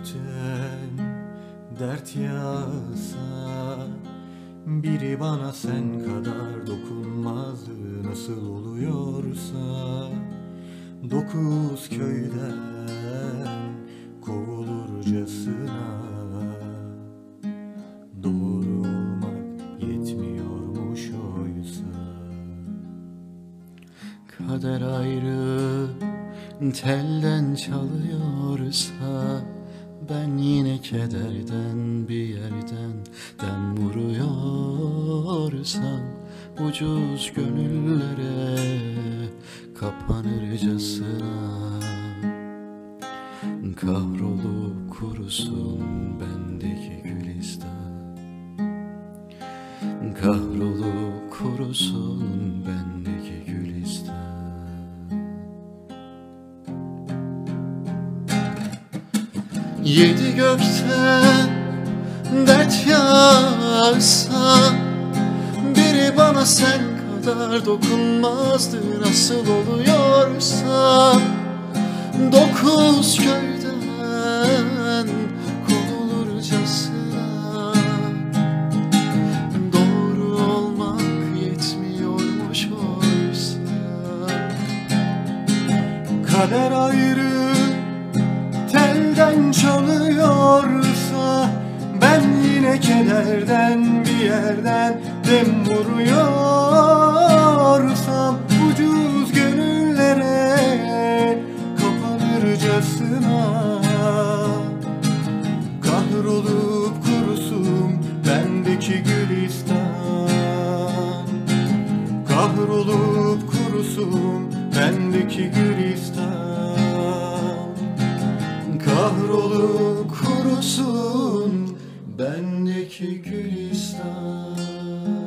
gökten dert yağsa, biri bana sen kadar dokunmazdı nasıl oluyorsa. 9 köyden kovulurcasına doğru olmak yetmiyormuş oysa. Kader ayrı telden çalıyorsa, ben yine kederden bir yerden dem vuruyorsam, ucuz gönüllere kapanırcasına kahrolup kurusun bendeki gülistan. Kahrolup kurusun bendeki gülistan. Yedi gökten dert yağsa, biri bana sen kadar dokunmazdı nasıl oluyorsa. 9 köyden kovulurcasına doğru olmak yetmiyormuş oysa. Kader ayrı telden çalıyorsa, ben yine kederden bir yerden dem vuruyorsam, ucuz gönüllere kapanırcasına kahrolup kurusun bendeki gülistan. Kahrolup kurusun bendeki gülistan. Kahrolup kurusun bendeki gülistan.